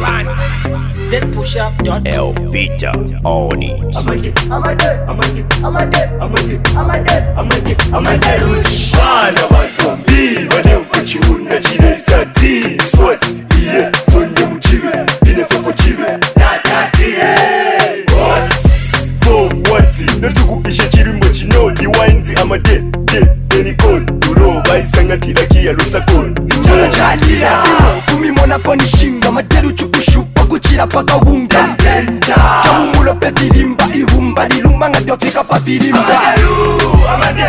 ZPushup.com. El Peter on it. Bana bazombi bane mkuchihunda chile sati Swat, iye, sonde muchive Bine fefo chive Natatire For wati Natukupishe chirimbo chinodi Wainzi amade Denikon Duro baisanga tilakia lusakon Chana chalila Kumimona koni shinga Materu chukushupa kuchira paka wunga Chawumulo pe filimba Ihumba nilumba ngatofika pa filimba Amade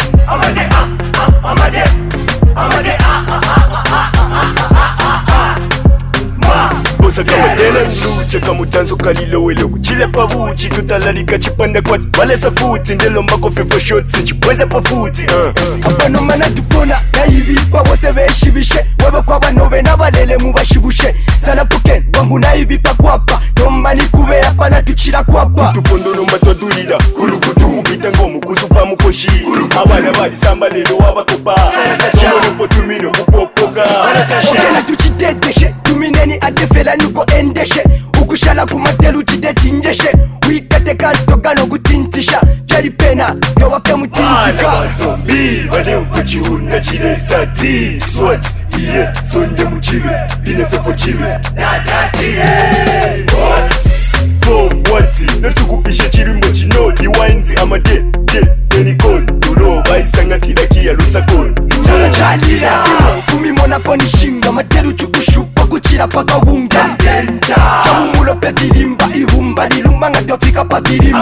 Bosa kama tena nluche kama utanzo kalilo wele kuchile pavuchi Tutalalika chipanda kwa balesa futi Ndelo mbako fefo shotsi chipweze pa futi Abano mana tupona na ibipa wose beshibishe Webe kwa banove na balele mubashibushe Sala puken wangu na ibipa kwapa Nomba ni kube hapa na tuchira kwapa Tupondono matwadulida Kurukutu Bita ngomu kuzupa mukoshi Abana badi samba lelo wabakopa Somono potumino kupopoka Okena tuchidedeshe Tumineni adefela nuko endeshe Ukushala kumatelu chidetinjeshe Wikate kaltoka no kutintisha Jari pena yowafe mutintika Bana bazombi bane mkuchihunda chile sati Swat, iye, sonde muchive Bine fefo chive Natatire For wati Natukupishe chirimbo chinodi Wainzi amade Denikon Duro baisanga tilakia lusakon Chana chalila Kumimona koni shinga Materu chukushupa kuchira paka wunga Chawumulo pe filimba Ihumba nilumba ngatofika pa filimba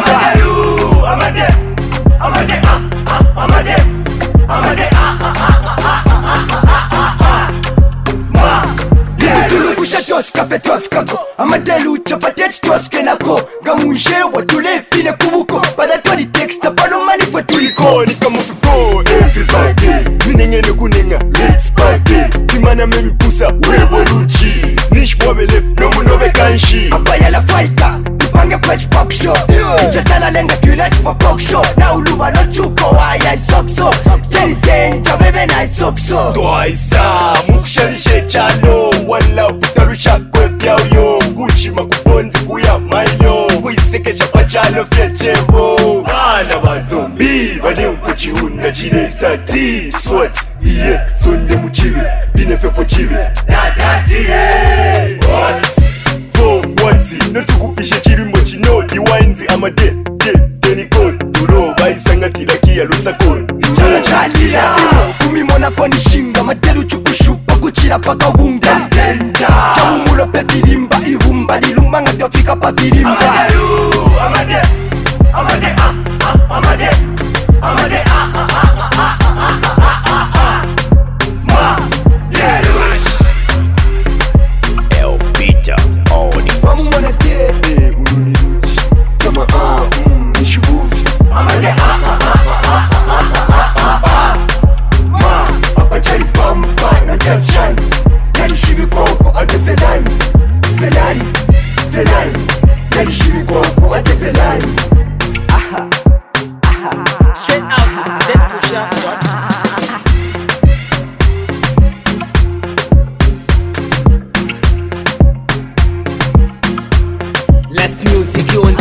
Tulungusha toska fe toskako Amadelu chapatet toske nako Gamunje watule fine kubuko Bada twali texta pano mani fwe tuliko Koni kama fuko Everybody Minengene kunenga Let's party Timana memi pusa Webo luchi Nish wabelef Nomu nove kanshi Abaya la faika Tupange patch pop show Ichatala lenga tuile chupa pok show Na uluba no chuko waya isokso Steady danger bebe na isokso Twaisa Mukushalishe chano Wala vutarusha kwefya uyo Gushima kubonzi kuya mayo Kuisekesha pachalo fyechebo Bana bazombi Bane mkuchihunda chile sati Swat, iye, sonde muchive Bine fefo chive Natatire For wati Natukupishe chirimbo chinodi Wainzi amade Denikon Duro baisanga tilakia lusakon Chana chalila Kumimona koni shinga Materu chukushupa kuchira paka wunga Chawumulo pe filimba Ihumba nilumba ngatofika pa filimba El Peter on it. Wamumona te Uluniruchi Kama nishubufi Apachari pampa na chachani Nalishibi kwako ate felani Nalishibi kwako ate felani Straight out ZPushup.com. Last music you